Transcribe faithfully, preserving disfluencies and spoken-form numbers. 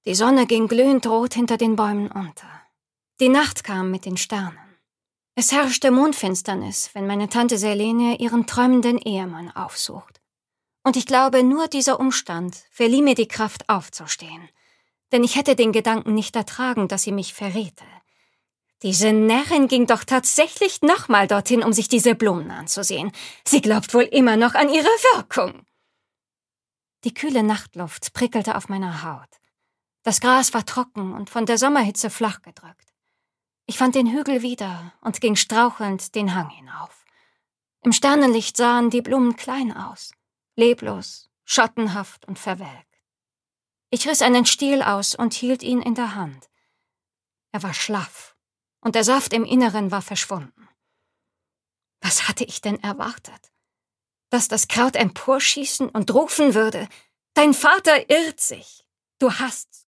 Die Sonne ging glühend rot hinter den Bäumen unter. Die Nacht kam mit den Sternen. Es herrschte Mondfinsternis, wenn meine Tante Selene ihren träumenden Ehemann aufsucht. Und ich glaube, nur dieser Umstand verlieh mir die Kraft aufzustehen. Denn ich hätte den Gedanken nicht ertragen, dass sie mich verräte. Diese Närrin ging doch tatsächlich nochmal dorthin, um sich diese Blumen anzusehen. Sie glaubt wohl immer noch an ihre Wirkung. Die kühle Nachtluft prickelte auf meiner Haut. Das Gras war trocken und von der Sommerhitze flach gedrückt. Ich fand den Hügel wieder und ging strauchelnd den Hang hinauf. Im Sternenlicht sahen die Blumen klein aus, leblos, schattenhaft und verwelkt. Ich riss einen Stiel aus und hielt ihn in der Hand. Er war schlaff und der Saft im Inneren war verschwunden. Was hatte ich denn erwartet? Dass das Kraut emporschießen und rufen würde: »Dein Vater irrt sich. Du hast's